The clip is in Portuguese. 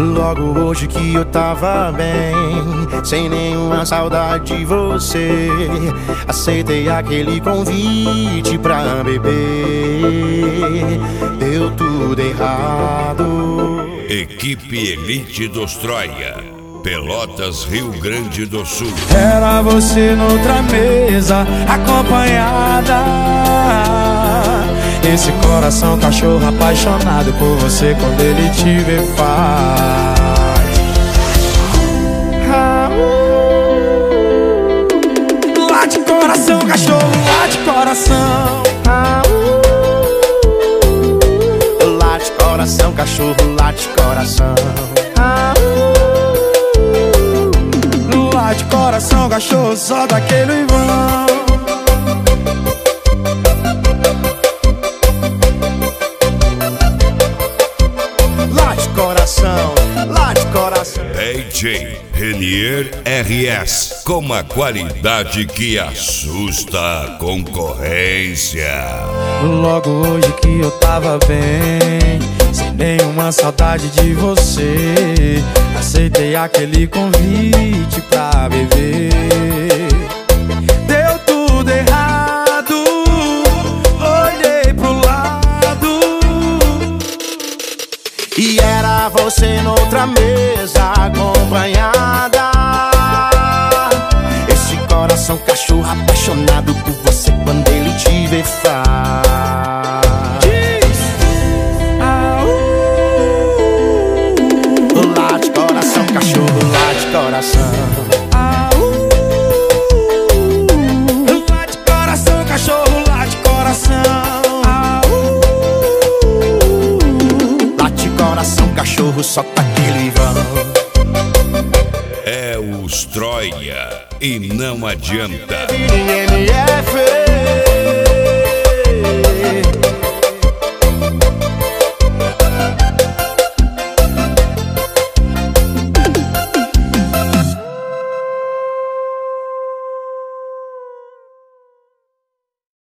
Logo hoje que eu tava bem, sem nenhuma saudade de você, aceitei aquele convite pra beber. Deu tudo errado. Equipe Elite dos Troia, Pelotas, Rio Grande do Sul. Era você noutra mesa, acompanhada. Esse coração cachorro apaixonado por você, quando ele te vê faz. Late coração, cachorro, late coração. Late coração, cachorro, late coração. Late coração, cachorro, só daquele vão. Late coração, late coração. DJ Renier RS, com a qualidade que assusta a concorrência. Logo hoje que eu tava bem, sem nenhuma saudade de você, aceitei aquele convite pra beber. Deu tudo errado, olhei pro lado E era você noutra mesa, acompanhada. Esse coração cachorro apaixonado por você, quando ele te vê faz. Late coração, cachorro, late coração. Late coração, cachorro, late coração. Late coração, cachorro, só tá aquele vão. É os Troia e não adianta. IMF